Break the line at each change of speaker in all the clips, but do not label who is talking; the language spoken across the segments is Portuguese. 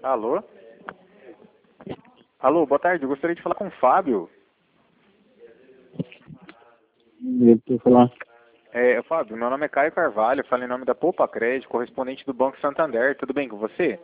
Alô? Alô, boa tarde. Eu gostaria de falar com o Fábio.
Eu falar.
Fábio, meu nome é Caio Carvalho, eu falo em nome da Poupa Crédito, correspondente do Banco Santander. Tudo bem com você?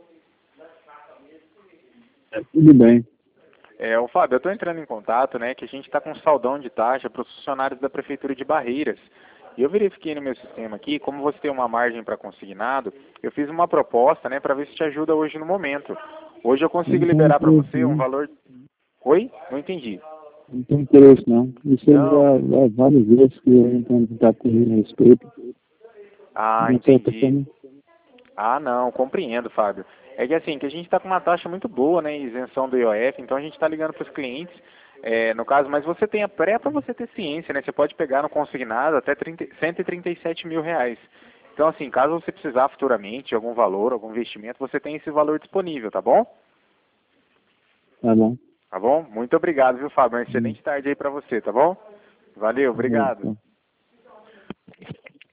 Tudo bem.
Ô Fábio, eu estou entrando em contato, né, que a gente está com um saldão de taxa para os funcionários da Prefeitura de Barreiras. E eu verifiquei no meu sistema aqui, como você tem uma margem para consignado, eu fiz uma proposta, né, para ver se te ajuda hoje no momento. Hoje eu consigo
Não tem
liberar para
interesse,
você um
não.
valor... Oi? Não entendi.
Não tem interesse, não. Isso
Não.
já várias vezes que eu entro em contato com ele a respeito. De
Ah,
uma certa
entendi.
forma,
Ah, não, compreendo, Fábio. É que assim, que a gente está com uma taxa muito boa, né, isenção do IOF, então a gente está ligando para os clientes, no caso, mas você tem a pré para você ter ciência, né, você pode pegar no consignado até 137 mil reais. Então assim, caso você precisar futuramente de algum valor, algum investimento, você tem esse valor disponível, tá bom?
tá bom.
Tá bom? Muito obrigado, viu, Fábio? Uma
Hum,
excelente tarde aí para você, tá bom? Valeu, obrigado.
tá.